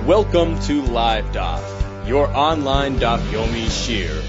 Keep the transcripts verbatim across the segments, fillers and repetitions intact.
Welcome to Live Daf, your online Daf Yomi Shir.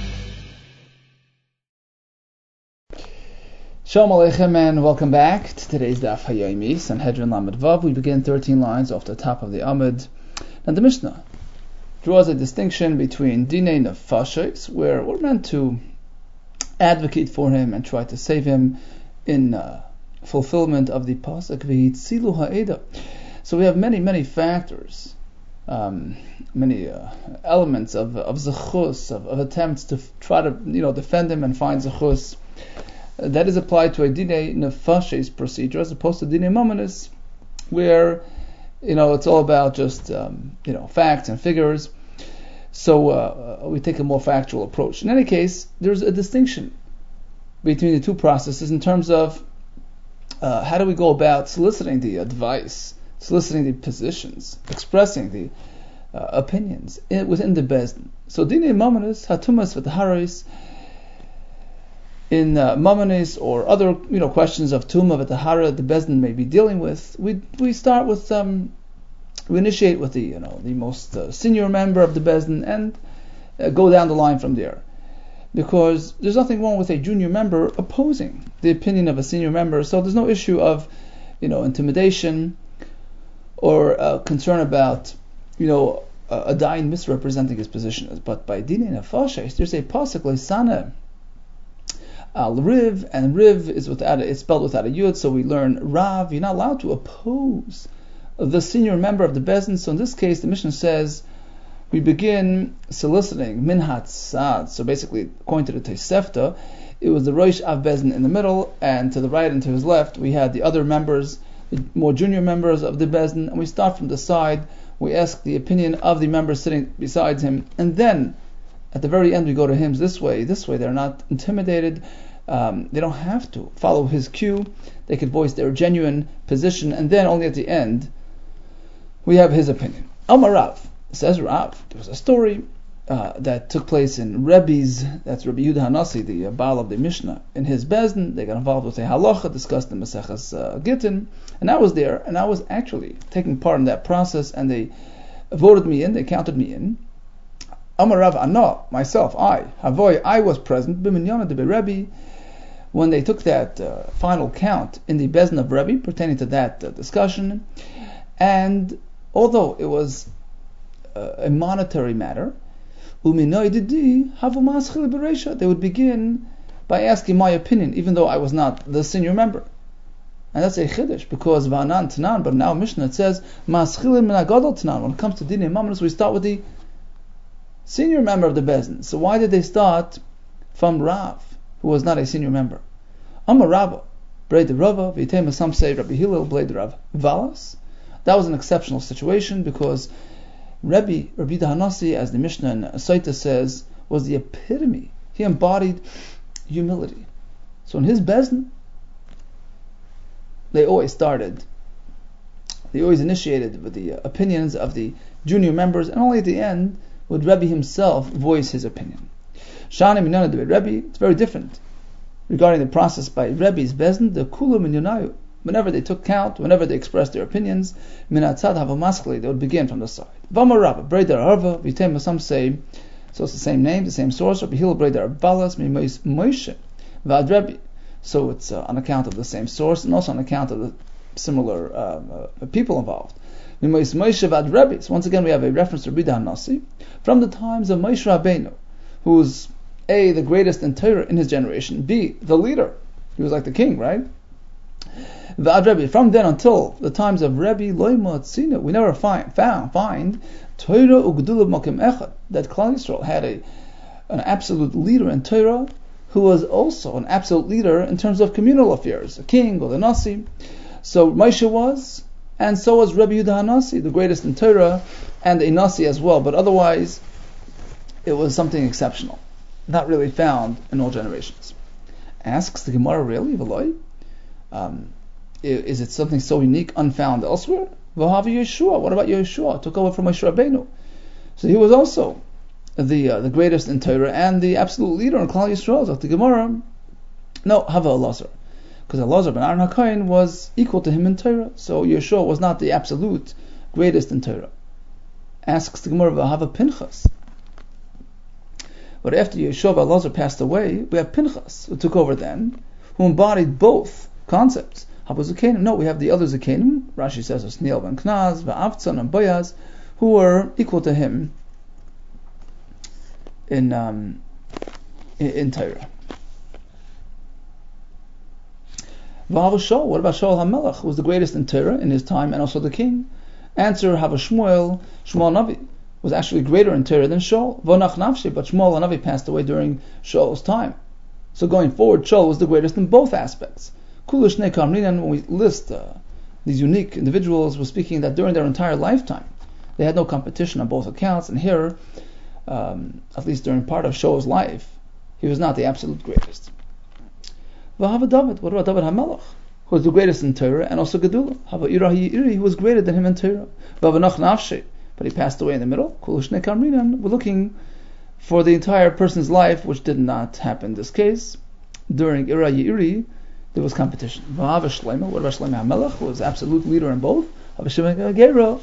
Shalom Aleichem and welcome back to today's Daf Hayomi, Sanhedrin Lamed Vav. We begin thirteen lines off the top of the Amud. Now the Mishnah draws a distinction between Dinei Nefashos, where we're meant to advocate for him and try to save him in uh, fulfillment of the Pasuk V'hitzilu ha'eda. So we have many, many factors, um, many uh, elements of of zechus, of, of attempts to f- try to you know defend him and find zechus. Uh, that is applied to a Dinei Nefashos procedure as opposed to Dinei Mamonos, where you know it's all about just um, you know facts and figures. So uh, we take a more factual approach. In any case, there's a distinction between the two processes in terms of uh, how do we go about soliciting the advice, soliciting the positions, expressing the uh, opinions in, within the Bezdin. So Dinei Mamonos, Hatumas v'Taharos, in uh, Mamonos or other you know questions of Tumah v'Tahara the Bezdin may be dealing with, we we start with um, we initiate with the you know the most uh, senior member of the Bezdin and uh, go down the line from there, because there's nothing wrong with a junior member opposing the opinion of a senior member. So there's no issue of you know intimidation or uh, concern about you know a, a dayan misrepresenting his position. But by Dinei Nefashos, there's a pasuk leisana al riv, and riv is without a, it's spelled without a yud, so we learn rav. You're not allowed to oppose the senior member of the Bezdin. So in this case, the Mishnah says we begin soliciting minhat sad. So basically, according to the Tosefta, it was the Rosh Av Bezdin in the middle, and to the right and to his left, we had the other members, the more junior members of the Bezdin, and we start from the side. We ask the opinion of the members sitting beside him, and then at the very end we go to him this way. This way, they're not intimidated. Um, they don't have to follow his cue. They could voice their genuine position, and then only at the end we have his opinion. Amar Rav, says Rav, there was a story uh, that took place in Rebbe's, that's Rabbi Yehuda Hanasi, the uh, Baal of the Mishnah, in his Bezdin. They got involved with a halacha, discussed the Maseches uh, Gittin, and I was there, and I was actually taking part in that process, and they voted me in, they counted me in. Amar Rav Ana, myself, I, Havoy, I was present, B'minyana de Rebbe, when they took that uh, final count in the Bezdin of Rebbe pertaining to that uh, discussion, and although it was uh, a monetary matter, they would begin by asking my opinion, even though I was not the senior member. And that's a chiddush, because Va'anan Tanan, but now Mishnah it says, Maschilin min hagadol Tanan. When it comes to Dinei Mamonos, we start with the senior member of the Bezdin. So why did they start from Rav, who was not a senior member? Amar Rabba, Breid Rava, V'itema, some say Rabbi Hillel, Breid Rav Valas. That was an exceptional situation, because Rebbe, Rabbi Hanasi, as the Mishnah in Saita says, was the epitome. He embodied humility. So in his Bezdin, they always started, they always initiated with the opinions of the junior members, and only at the end would Rebbe himself voice his opinion. Shani Minana de Rebbe, it's very different regarding the process by Rebbe's Bezdin, the Kulu Minyonayu. Whenever they took count, whenever they expressed their opinions, minatzad havamasli, they would begin from the side. Vamar Rabba, Breder Arva, Vitema, some say, so it's the same name, the same source, Rabbi Hillel, Breder Balas, Moshe, Vad Rebbe. So it's uh, on account of the same source, and also on account of the similar uh, uh, people involved. Moshe Vad Rebbe. So once again, we have a reference to Rabbi Hanasi from the times of Moshe Rabbeinu, who was A, the greatest in Torah in his generation, B, the leader. He was like the king, right? From then until the times of Rebbe Loima Tzina, we never find found find Torah Ugdula Makim Echad, that Klal Yisrael had a an absolute leader in Torah who was also an absolute leader in terms of communal affairs, a king or the Nasi. So Moshe was, and so was Rebbe Yehuda Hanasi, the greatest in Torah, and a Nasi as well. But otherwise, it was something exceptional, not really found in all generations. Asks the Gemara, really, V'loi? Um, is it something so unique, unfound elsewhere? V'havi Yeshua. What about Yeshua? Took over from Moshe Rabbeinu. So he was also the uh, the greatest in Torah and the absolute leader in Klal Yisrael. So the Gemara, no, Hava Elazar, because Elazar ben Aaron HaKohen was equal to him in Torah. So Yeshua was not the absolute greatest in Torah. Asks the Gemara, V'hava Pinchas. But after Yeshua Elazar passed away, we have Pinchas, who took over then, who embodied both concepts. Hava Zukenim, no, we have the other Zukenim, Rashi says, Osniel ben Knaz, V'avtzon and Boyaz, who were equal to him in um, in, in Torah. V'hava Shaul, what about Shaul HaMelech, who was the greatest in Torah in his time and also the king? Answer, Hava Shmuel, Shmuel Navi was actually greater in Torah than Shaul. V'nach Nafshi, but Shmuel Navi passed away during Shaul's time. So going forward, Shaul was the greatest in both aspects. Kulish Shnei Kamrinan, when we list uh, these unique individuals, we're speaking that during their entire lifetime, they had no competition on both accounts, and here, um, at least during part of Shaul's life, he was not the absolute greatest. V'hava David, what about David HaMelech, who was the greatest in Torah and also Gedula? Hava Irahi Iri, who was greater than him in Torah. V'avanach Nafshi, but he passed away in the middle. Kulish Shnei Kamrinan, we're looking for the entire person's life, which did not happen in this case. During Ira Ye'iri, there was competition. V'hava Shleima, what about Shleima HaMelech, who was absolute leader in both? Hava Shimon Gera,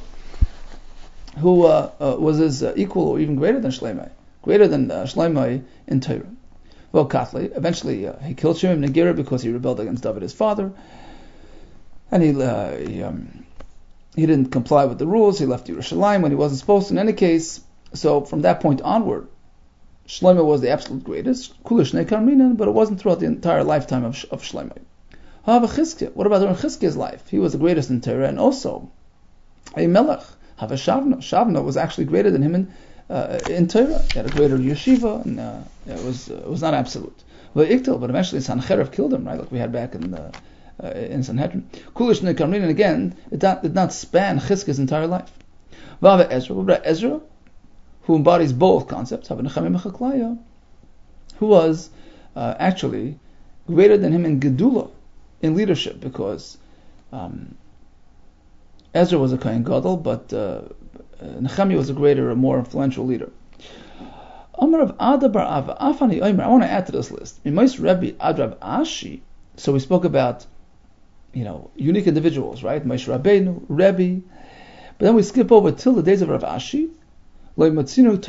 who uh, uh, was his uh, equal or even greater than Shleimai, greater than uh, Shleimai in Torah. Well, Kathli, eventually uh, he killed Shimon Gera because he rebelled against David, his father, and he uh, he, um, he didn't comply with the rules. He left Yerushalayim when he wasn't supposed to. In any case, so from that point onward, Shlomo was the absolute greatest, Kulish Shnei Karminan, but it wasn't throughout the entire lifetime of, of Shlomo. However, Chizkiah, what about during Chizkiah's life? He was the greatest in Torah and also a Melech. However, Shavna, Shavna was actually greater than him in, uh, in Torah. He had a greater yeshiva, and uh, it was uh, it was not absolute. But Iktel, but eventually Sancheriv killed him, right? Like we had back in the uh, in Sanhedrin. Kulish Shnei Karminan, again, it did not, did not span Chizkiah's entire life. Vava Ezra, what about Ezra, who embodies both concepts, who was uh, actually greater than him in Gedula, in leadership, because um, Ezra was a Kohen Gadol, but uh, Nehemiah was a greater, a more influential leader. Amar of Ada bar Ava, Afani Omer, I want to add to this list. Mimais Rebbe Adrab Ashi, so we spoke about, you know, unique individuals, right? Moshe Rabbeinu, Rebbe, but then we skip over till the days of Rav Ashi. So it was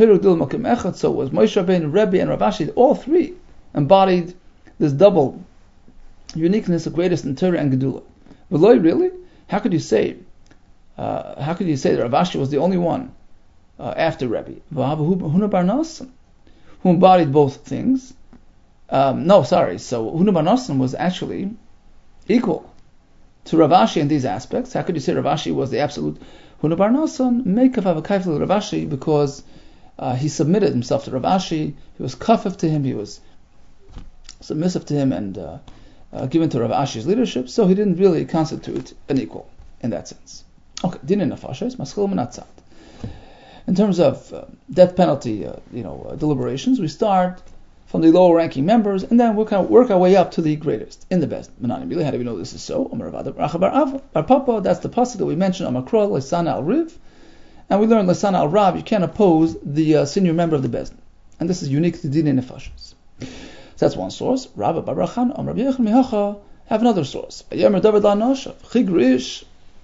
Moshe Rabbeinu, Rebbe, and Rav Ashi, all three embodied this double uniqueness of greatest in Torah and Gedula. V'loi, really? How could you say? Uh, how could you say that Rav Ashi was the only one uh, after Rebbe? Huna bar Nosson, who embodied both things. Um, no, sorry. So Huna bar Nosson was actually equal to Rav Ashi in these aspects. How could you say Rav Ashi was the absolute? Huna bar Nosson make of Avakaifel Rav Ashi because uh, he submitted himself to Rav Ashi. He was kafif to him. He was submissive to him and uh, uh, given to Rav Ashi's leadership. So he didn't really constitute an equal in that sense. Okay, dinin nefashos maschil menatzat. In terms of uh, death penalty, uh, you know, uh, deliberations, we start from the lower-ranking members, and then we'll kind of work our way up to the greatest in the best. Menanim Bili, how do we know this is so? Amar Avada Rachabar Av Bar Papa. That's the pasuk that we mentioned. Amakro Lesana Al Riv, and we learned Lesana Al Rav. You can't oppose the uh, senior member of the bezdin, and this is unique to Dinin Nefashos. So that's one source. Rabba Bar Rachan Amar Rabbi Yechon Mihacha have another source. Yomer David La Noshav Chigrish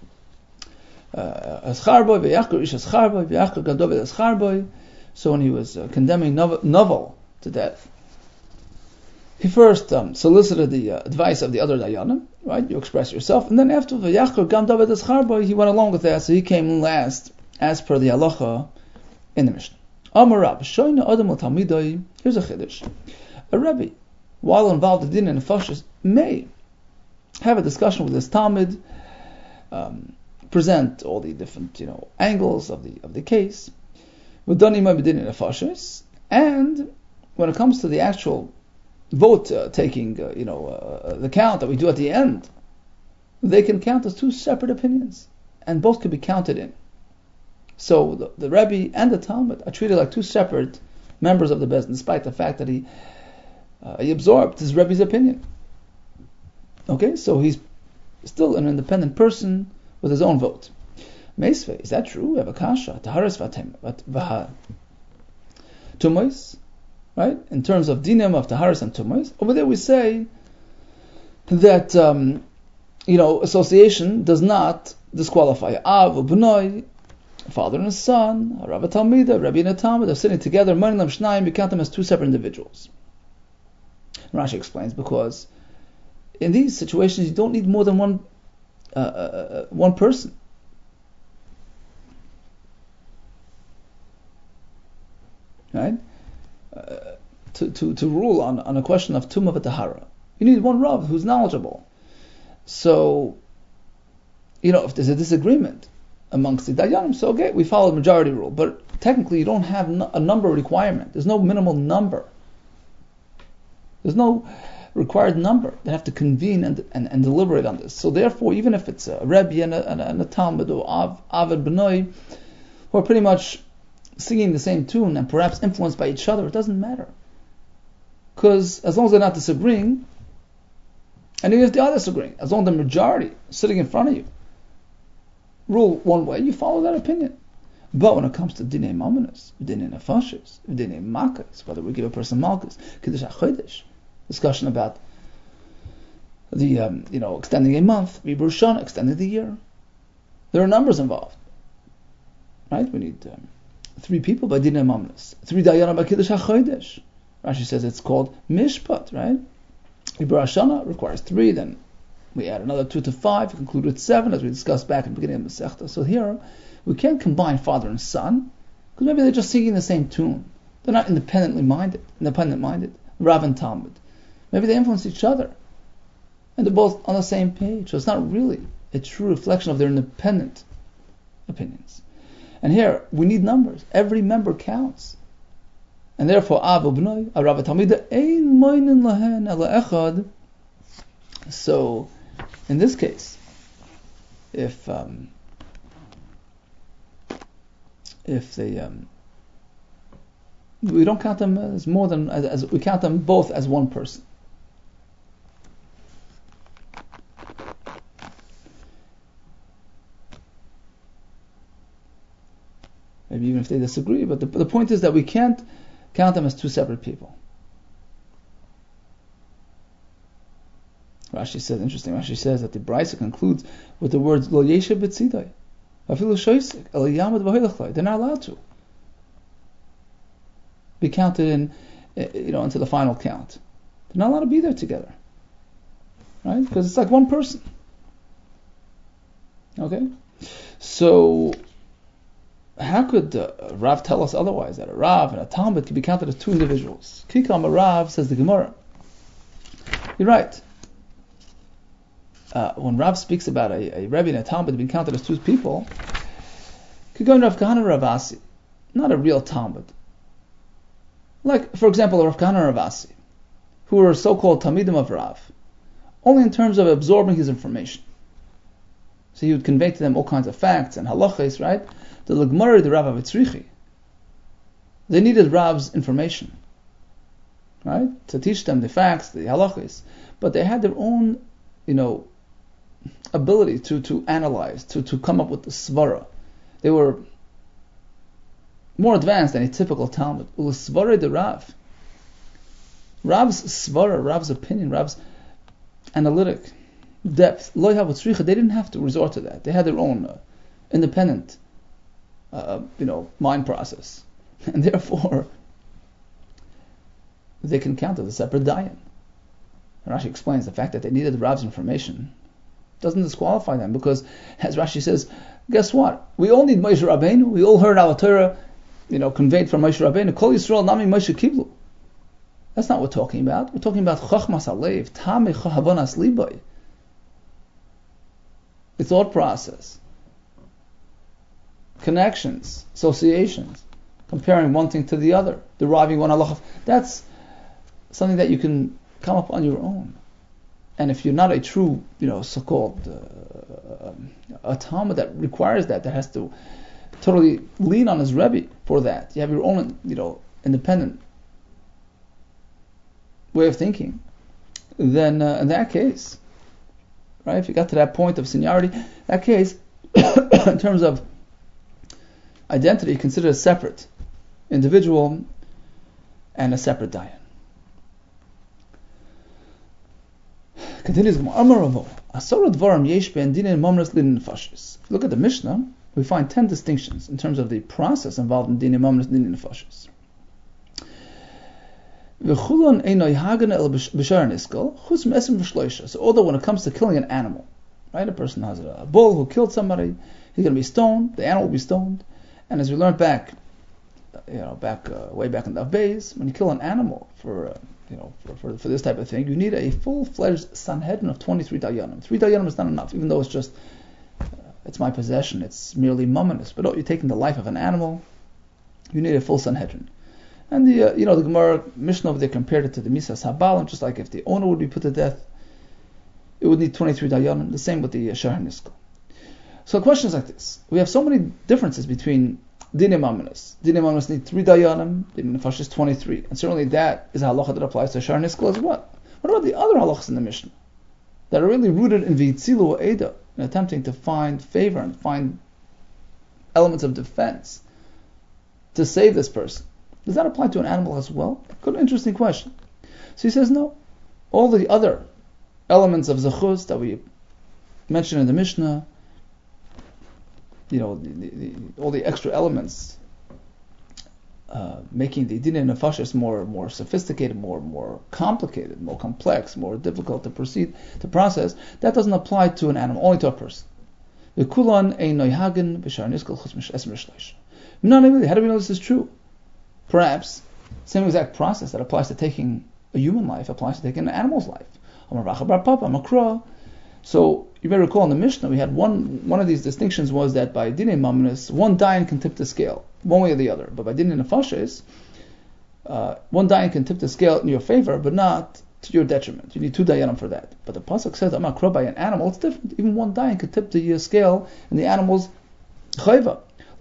Escharboy VeYachker Ish Escharboy VeYachker Gad David Escharboy. So when he was uh, condemning Novel to death, he first um, solicited the uh, advice of the other Dayanim, right? You express yourself, and then after VeYachker Gam David Escharboy, he went along with that, so he came last, as per the halacha in the Mishnah. Amar Rab Shoyna Adam L'Talmidai. Here's a chiddush. A Rebbe, while involved in din and nefashos, may have a discussion with his Talmud, um, present all the different, you know, angles of the of the case. And when it comes to the actual vote uh, taking, uh, you know, uh, the count that we do at the end, they can count as two separate opinions, and both can be counted in. So the, the Rebbe and the Talmud are treated like two separate members of the Bezdin, despite the fact that he uh, he absorbed his Rebbe's opinion. Okay, so he's still an independent person with his own vote. Meisve, is that true? We have a kasha, taharis vaha tumois, right? In terms of dinim of taharis and tumois, over there we say that um, you know, association does not disqualify. Av ubnoi, father and a son, a Rav Talmida, Rabbi and a Talmud, they're sitting together, Manim Shnayim, we count them as two separate individuals. Rashi explains because in these situations you don't need more than one uh, uh, one person. Right? Uh, to, to, to rule on, on a question of Tumah v'Tahara. You need one Rav who's knowledgeable. So, you know, if there's a disagreement amongst the Dayanim, so okay, we follow the majority rule. But technically you don't have a number requirement. There's no minimal number. There's no required number. They have to convene and, and, and deliberate on this. So therefore, even if it's a Rebbe and a, and a, and a Talmud or Av, Avad B'nai, who are pretty much singing the same tune and perhaps influenced by each other, it doesn't matter. Because as long as they're not disagreeing, and even if they are disagreeing, as long as the majority is sitting in front of you, rule one way, you follow that opinion. But when it comes to Dinei Mamonos, Dinei Nefashos, Dinei Makas, whether we give a person Malkus, Kiddush HaChodesh, discussion about the, um, you know, extending a month, Ribur Shana, extending the year. There are numbers involved. Right? We need um, three people by Dinei Mamonos, three Dayanim by Kiddush HaChodesh. Rashi says it's called Mishpat, right? Ribur Shana requires three, then we add another two to five, we conclude with seven, as we discussed back in the beginning of Masechta. So here, we can't combine father and son, because maybe they're just singing the same tune. They're not independently minded, independent minded. Rav and Talmud. Maybe they influence each other, and they're both on the same page. So it's not really a true reflection of their independent opinions. And here, we need numbers. Every member counts. And therefore, Av Ubnoi, a Rav Talmida, Ein Moinin Lahen Ela Echad. So, in this case, if um, if they um, we don't count them as more than as, as we count them both as one person. Maybe even if they disagree, but the, the point is that we can't count them as two separate people. Rashi says, interesting, Rashi says that the Brisa concludes with the words, Lo Yeshe B'tzidai, Afilu Shoisik, El Yamad V'Hoilachlai. They're not allowed to be counted in, you know, into the final count. They're not allowed to be there together. Right? Because it's like one person. Okay? So, how could uh, Rav tell us otherwise, that a Rav and a Talmud can be counted as two individuals? Kikam a Rav, says the Gemara. You're right. Uh, when Rav speaks about a, a Rebbe and a Talmud being counted as two people, could go in Rav Kahana Rav Asi, not a real Talmud. Like, for example, Rav Kahana Rav Asi, who were so-called Talmidim of Rav, only in terms of absorbing his information. So he would convey to them all kinds of facts and halachas, right? The L'Gemara, the Rav Avitzrichi, they needed Rav's information, right? To teach them the facts, the halachas, but they had their own, you know, ability to, to analyze, to, to come up with the svara. They were more advanced than a typical Talmud. Svara the Rav. Rav's svara, Rav's opinion, Rav's analytic depth, Lo Yavutzricha, they didn't have to resort to that. They had their own uh, independent, uh, you know, mind process. And therefore, they can count as a separate dayan. Rashi explains the fact that they needed Rav's information doesn't disqualify them, because as Rashi says, guess what? We all need Moshe Rabbeinu. We all heard our Torah, you know, conveyed from Moshe Rabbeinu. Kol Yisrael Nami Moshe Kiblu. That's not what we're talking about. We're talking about Chochmas Alev, Tamei Chavanas Liboy. The thought process, connections, associations, comparing one thing to the other, deriving one halacha. That's something that you can come up on your own. And if you're not a true, you know, so-called uh, a Talmud that requires that, that has to totally lean on his Rebbe for that, you have your own, you know, independent way of thinking, then uh, in that case, right, if you got to that point of seniority, that case, in terms of identity, considered a separate individual and a separate dayan. Continues, if you look at the Mishnah, we find ten distinctions in terms of the process involved in Dinei Mamonos and Dinei Nefashos. So although when it comes to killing an animal, right, a person has a bull who killed somebody, he's going to be stoned, the animal will be stoned, and as we learned back, you know, back uh, way back in the Beis, when you kill an animal for, uh, you know, for, for for this type of thing, you need a full-fledged Sanhedrin of twenty-three dayanim. Three dayanim is not enough, even though it's just, uh, it's my possession, it's merely mamonos. But oh, you're taking the life of an animal, you need a full Sanhedrin. And the, uh, you know, the Gemara Mishnah over there compared it to the Misas Habalim, just like if the owner would be put to death, it would need twenty-three dayanim. The same with the uh, Shahar Niskal. So the question is like this: we have so many differences between Dinei Mamonos. Dinei Mamonos need three dayanim, Dinei Nefashos twenty-three, and certainly that is a halacha that applies to Shahar Niskal as well. What about the other halachas in the Mishnah that are really rooted in V'yitzilu Eda, in attempting to find favor and find elements of defense to save this person? Does that apply to an animal as well? Good, interesting question. So he says no. All the other elements of zechus that we mentioned in the Mishnah, you know, the, the, the, all the extra elements uh, making the Dinei Nefashos more more sophisticated, more more complicated, more complex, more difficult to proceed to process, that doesn't apply to an animal, only to a person. How do we know this is true? Perhaps same exact process that applies to taking a human life applies to taking an animal's life. So you may recall in the Mishnah we had one one of these distinctions was that by Dinei Mamonos one dayan can tip the scale one way or the other, but by Dinei Nefashos uh, one dayan can tip the scale in your favor, but not to your detriment. You need two dayanim for that. But the pasuk says Amakra by an animal, it's different. Even one dayan can tip the uh, scale in the animal's chayva.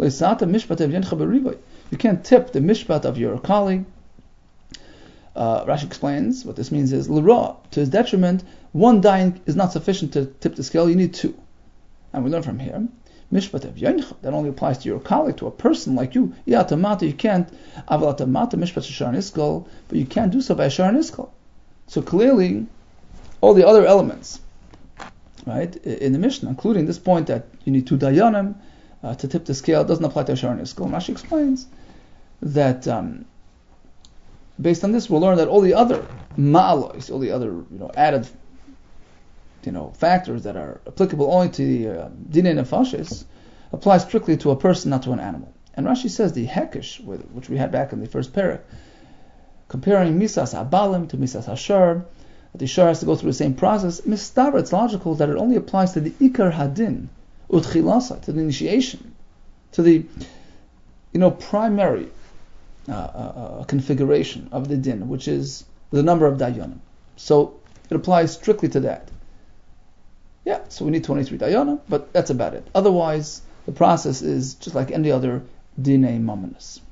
You can't tip the mishpat of your colleague. Uh, Rashi explains what this means is l'ra, to his detriment, one dayan is not sufficient to tip the scale, you need two. And we learn from here, mishpat of yoincha, that only applies to your colleague, to a person like you. Yeah, tamata, you can't, aval tamata mishpat shar niskal, but you can't do so by shar niskal. So clearly, all the other elements, right, in the Mishnah, including this point that you need two dayanim uh, to tip the scale, doesn't apply to shar niskal. Rashi explains that um, based on this, we'll learn that all the other ma'alois, all the other you know added you know factors that are applicable only to the uh, Dinei Nefashos apply strictly to a person, not to an animal. And Rashi says the hekesh, which we had back in the first parak, comparing misas habalim to misas hashar, that the shar has to go through the same process. Mistaber, it's logical that it only applies to the ikar hadin, utchilasa, to the initiation, to the you know primary Uh, uh, configuration of the din, which is the number of dayanim. So it applies strictly to that. Yeah, so we need twenty-three dayanim, but that's about it. Otherwise, the process is just like any other Dinei Mamonos.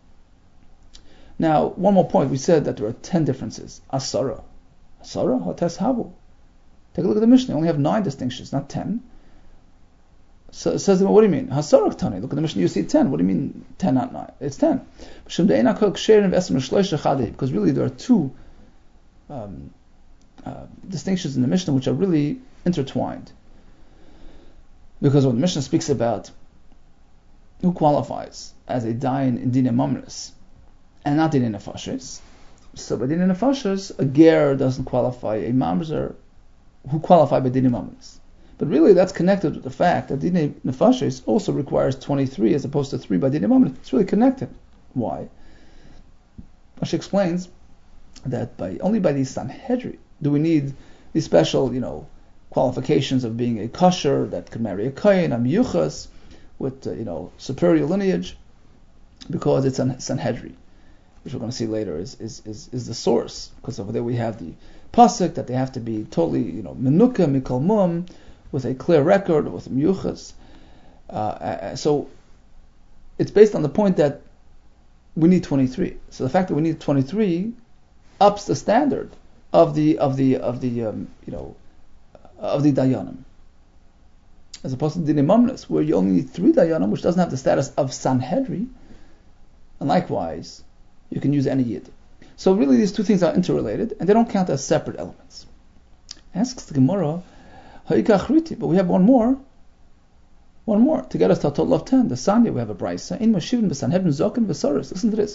Now, one more point. We said that there are ten differences. Asara. Asara, hates havu. Take a look at the Mishnah. We only have nine distinctions, not ten. So it says, well, what do you mean? Hasarak Tani. Look at the Mishnah, you see ten. What do you mean ten, not nine? It's ten. Because really there are two um, uh, distinctions in the Mishnah which are really intertwined. Because when the Mishnah speaks about who qualifies as a dayan in Dinei Mamonos and not Dinei Nefashos, so by Dinei Nefashos, a ger doesn't qualify, a mamzer who qualify by Dinei Mamonos. But really, that's connected with the fact that Dinei Nefashos also requires twenty-three as opposed to three by Dinei Mamonos. It's really connected. Why? Rashi explains that by only by the Sanhedrin do we need these special, you know, qualifications of being a kosher that could marry a kohen, a miyuchas, with uh, you know superior lineage, because it's a Sanhedrin, which we're going to see later is is is, is the source. Because over there we have the pasuk that they have to be totally, you know, menuka mikol mum, with a clear record, with miyuchas. Uh, so it's based on the point that we need twenty-three. So the fact that we need twenty-three ups the standard of the of the of the um, you know of the dayanim, as opposed to Dinei Mamonos, where you only need three dayanim, which doesn't have the status of Sanhedrin. And likewise, you can use any yid. So really, these two things are interrelated, and they don't count as separate elements. Asks the Gemara, but we have one more. One more, to get us to total of ten. The Sanya, we have a Brisa. In Mashivin B'Sanhedrin Zokin V'Soros. Listen to this.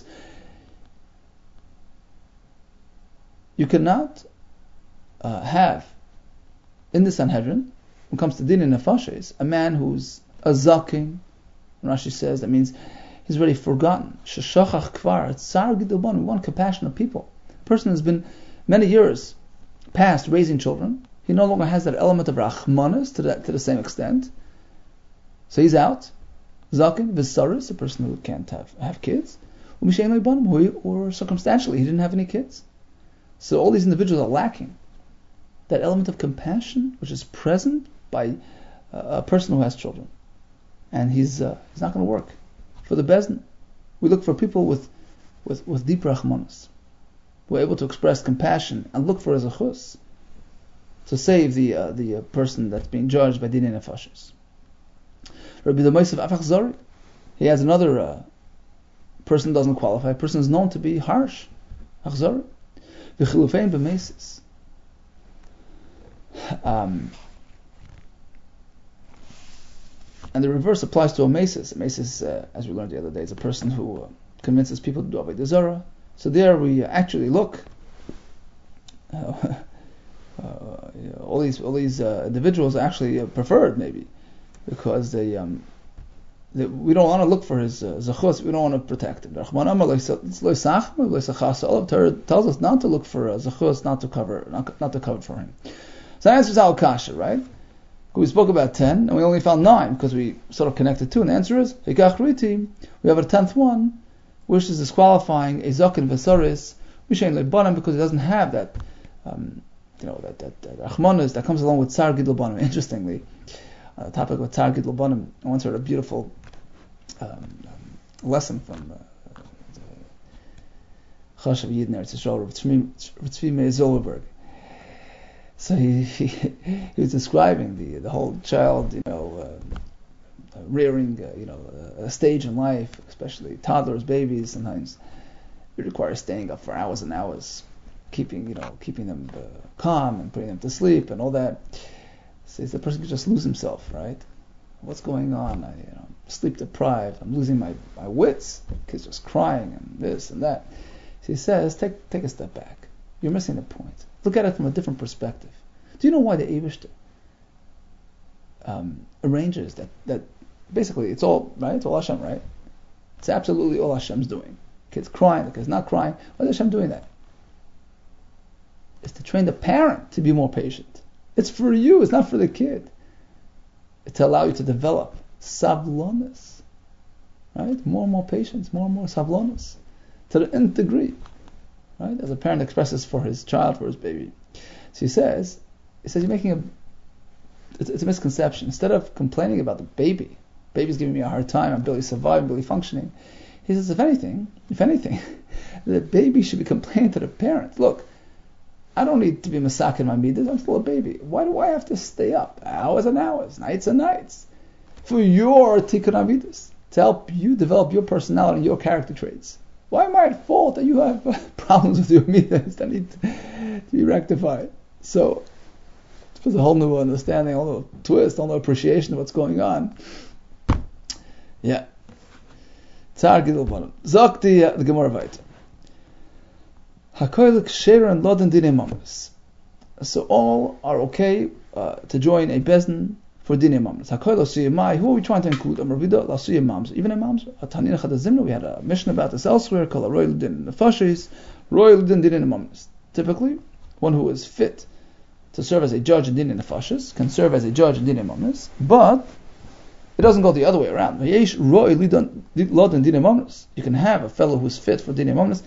You cannot uh, have in the Sanhedrin, when it comes to din and nefashis, a man who's a zakin. Rashi says that means he's already forgotten. Sheshachach kvar tsar gidulban. We want compassionate people. A person has been many years past raising children. He no longer has that element of rachmanas to that to the same extent. So he's out. Zakin v'saris, a person who can't have, have kids. Or circumstantially, he didn't have any kids. So all these individuals are lacking that element of compassion which is present by uh, a person who has children, and he's uh, he's not going to work for the bezdin. We look for people with with with deep rachmanas, who are able to express compassion and look for a zechus to save the uh, the uh, person that's being judged by dinei nefashos. Rabbi Damoisav Afach Zori, he has another uh, person doesn't qualify. A person is known to be harsh. Achzori. V'chilufein b'mesis. Um, and the reverse applies to a mesis. A mesis, uh, as we learned the other day, is a person who uh, convinces people to do avodah zarah. So there we uh, actually look. Uh, uh, you know, all these all these uh, individuals are actually uh, preferred, maybe, because they. Um, We don't want to look for his uh, zechus. We don't want to protect him. The Torah tells us not to look for uh, zechus, not to cover, not, not to cover for him. So that answers our kasha, right? We spoke about ten, and we only found nine because we sort of connected two. And the answer is we have a tenth one, which is disqualifying a zakin v'saris mishain lebanim because it doesn't have that, um, you know, that that, that rachmanas that comes along with tsar gidul banim. Interestingly, on the topic of tsar gidul banim, I once heard a beautiful Um, um, lesson from uh, Chashav Yidner, it's a show of Tzvi Meir Zolberg. So he, he he was describing the the whole child, you know, uh, rearing, uh, you know, a stage in life, especially toddlers, babies. Sometimes it requires staying up for hours and hours, keeping you know keeping them uh, calm and putting them to sleep and all that. So the person could just lose himself, right? What's going on? I, you know, sleep deprived. I'm losing my, my wits. Kids just crying and this and that. So he says, take take a step back. You're missing the point. Look at it from a different perspective. Do you know why the Eibishter um, arranges that, that basically it's all, right? It's all Hashem, right? It's absolutely all Hashem's doing. Kids crying, the kids not crying. Why is Hashem doing that? It's to train the parent to be more patient. It's for you, it's not for the kid. It's to allow you to develop savlonis, right? More and more patience, more and more savlonis, to the nth degree, right? As a parent expresses for his child, for his baby. So he says, he says you're making a, it's, it's a misconception. Instead of complaining about the baby, baby's giving me a hard time, I'm barely surviving, barely functioning. He says, if anything, if anything, the baby should be complaining to the parent. Look, I don't need to be masak in my midas. I'm still a baby. Why do I have to stay up hours and hours, nights and nights, for your tikkun midas, to help you develop your personality and your character traits? Why am I at fault that you have problems with your midas that need to, to be rectified? So it puts a whole new understanding, a whole new twist, a whole new appreciation of what's going on. Yeah. Tsar gidul banim. Zok the the Gemara weiter. So all are okay uh, to join a bezdin for dinei mamres. Who are we trying to include? Even a mamzer. We had a mission about this elsewhere called a royal din nefashis, royal din dinei mamres. Typically, one who is fit to serve as a judge in dinei nefashis can serve as a judge in dinei mamres, but it doesn't go the other way around. You can have a fellow who's fit for dinei mamres.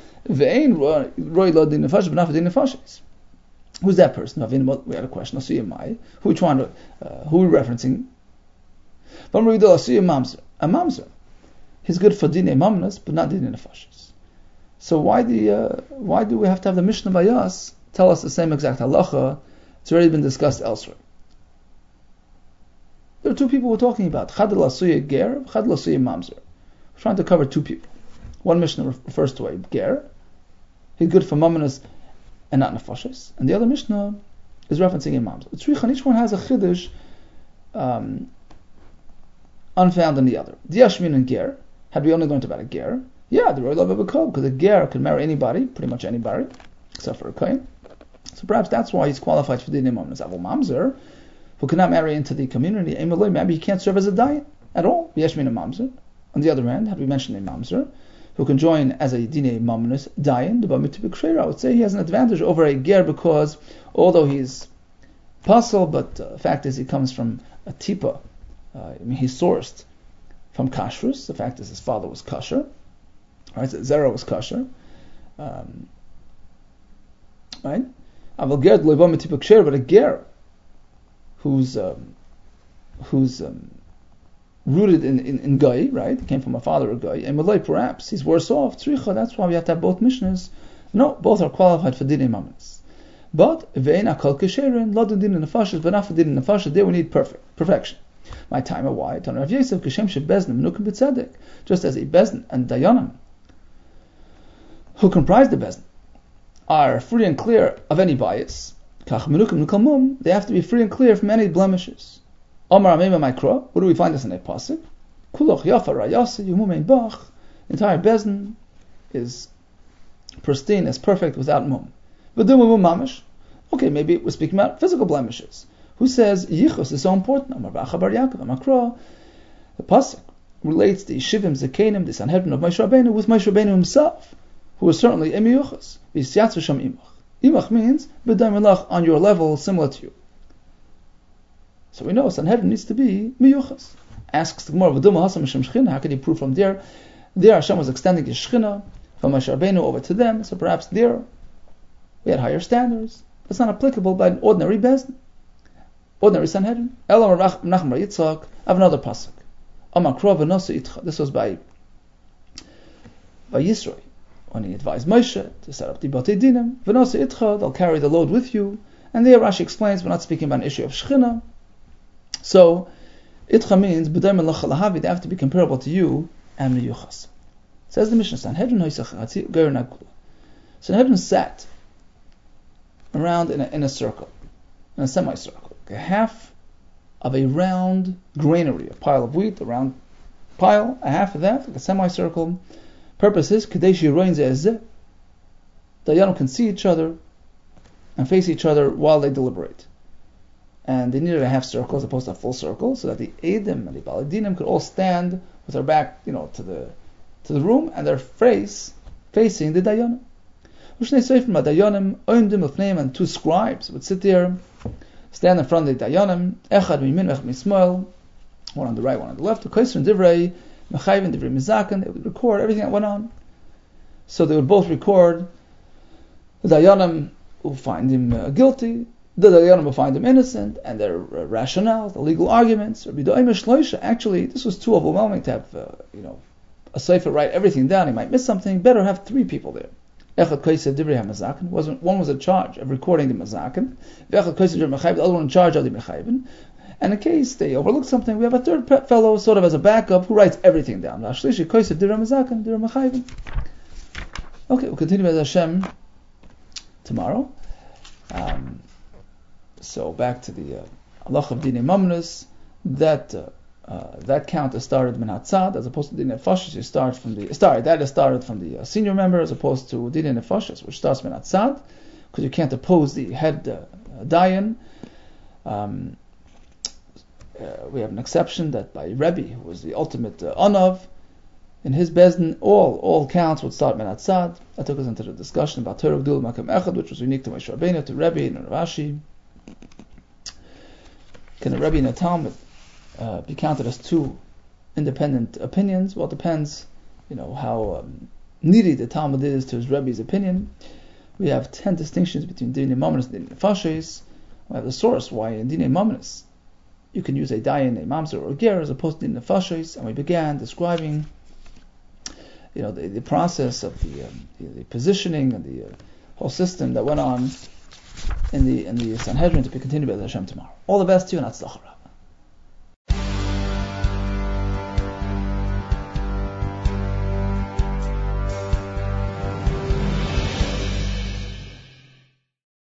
Who's that person? We had a question. Who are we trying to? Uh, who are we referencing? A mamzer. He's good for dinei mamres, but not dinei nefashis. So why the uh, why do we have to have the Mishnah Bayas tell us the same exact halacha? It's already been discussed elsewhere. There are two people we're talking about. Chad l'asuya ger, chad l'asuya mamzer. We're trying to cover two people. One Mishnah refers to a ger. He's good for mamzer and not nefashis. And the other Mishnah is referencing a mamzer. Each one has a chiddush um, unfound in the other. Diashmin and ger. Had we only learned about a ger? Yeah, the roy love of a kohen, because a ger could marry anybody, pretty much anybody, except for a kohen. So perhaps that's why he's qualified for the Mamzer. Avol Mamzer, who cannot marry into the community, maybe he can't serve as a dayan at all. Yeshmin a Mamzer. On the other hand, had we mentioned a Mamzer, who can join as a Dine Mamnus dayan, the Bamit I would say he has an advantage over a ger because although he's puzzle, but uh, the fact is he comes from a tipa. Uh, I mean, he's sourced from kashrus. The fact is his father was kosher. Right, so Zerah was kosher. Um, right? But a ger who's um, who's um, rooted in, in, in Goy, right? He came from a father of Goy. And Malay, perhaps he's worse off. Tzricha, that's why we have to have both mishnahs. No, both are qualified for dinei mamons. But ve'en akol kesherin, lo din nefashos, but not for din nefashos. There we need perfect perfection. My time, why? Tan Rav Yosef kashem shebeznim nukim b'tzedek. Just as a bezn and dayanim who comprise the bezn are free and clear of any bias, kach menukim nukamum, they have to be free and clear from any blemishes. Omar Amema Maikra, where do we find this in a pasuk? Kuloch Yafa Rayasi Yumumein Bach. The entire bezn is pristine, is perfect without mum. V'dumum mamish. Okay, maybe we're speaking about physical blemishes. Who says yichus is so important? Amar Bacha Bar Yaakov Makra. The pasuk relates the Shivim Zakenim, the Sanhedrin of Moshe Rabbeinu, with Moshe Rabbeinu himself, who was certainly a miyuchas. V'yisyatzu sham imach. Imach means b'dam melach, on your level, similar to you. So we know Sanhedrin needs to be miyuchas. Asks the Gemara, v'duma hasam Hashem shchina. How can you prove from there? There Hashem was extending His shchina from Moshe Rabbeinu over to them. So perhaps there we had higher standards. It's not applicable by an ordinary bezn, ordinary Sanhedrin. Elam Rav Nachman Bar Yitzchak. I have another pasuk. Amakra v'nosu itcha. This was by by Yisroi, when he advised Moshe to set up the Batei Dinim. V'nosu itcha, they'll carry the load with you. And there Rashi explains we're not speaking about an issue of shchina. So itcha means b'dai melach lahavi, they have to be comparable to you and miyuchas. Says the Mishnah, Sanhedrin hoysach ger nagula. Sanhedrin sat around in a, in a circle, in a semicircle, like a half of a round granary, a pile of wheat, a round pile, a half of that, like a semicircle. Purpose is kadesh yiroin ze'ezeh. The Dayanim can see each other and face each other while they deliberate. And they needed a half circle as opposed to a full circle, so that the Eidim and the Baladinim could all stand with their back, you know, to the to the room and their face facing the Dayanim. And two scribes would sit there, stand in front of the Dayanim, Echad mimin, Echad mismoil, one on the right, one on the left. Divrei Mechayvin, Divrei Mizakan. They would record everything that went on. So they would both record the Dayanim will find him uh, guilty, the Dayanim will find him innocent, and their uh, rationale, the legal arguments. Actually, this was too overwhelming to have, uh, you know, a sefer write everything down. He might miss something. Better have three people there. Echad Kaiser Divrei HaMazaken. One was in charge of recording the Mazaken. Echad Kaiser Divrei Mechayvin. The other one in charge of the Mechayvin. And in case they overlook something, we have a third fellow, sort of as a backup, who writes everything down. Ashlishi Kaiser Divrei HaMazaken, Divrei Mechayvin. Okay, we'll continue with Hashem tomorrow. Um, so back to the Allah of Dinei Mamnus. That uh, uh, that count is started min hatzad as opposed to Dinei Nefashos. You start from the sorry that is started from the uh, senior member as opposed to Dinei Nefashos, which starts min hatzad, because you can't oppose the head uh, dayan. Um, uh, we have an exception that by Rebbe, who was the ultimate uh, anav. In his bezdin, all all counts would start min hatzad. That took us into the discussion about Torah Gdul Makam Echad, which was unique to Moshe Rabbeinu, to Rebbe and Rashi. Can a Rebbe and a Talmud uh, be counted as two independent opinions? Well, it depends, you know, how um, needy the Talmud is to his Rebbe's opinion. We have ten distinctions between Dinei Mamnus and Dinei Nefashos. We have the source why in Dinei Mamnus you can use a dayan, a mamzer, or a ger as opposed to Dinei Nefashos, and we began describing, you know, the, the process of the, um, the, the positioning and the uh, whole system that went on in the in the Sanhedrin to be continued by Hashem tomorrow. All the best to you, and Hatzlacha.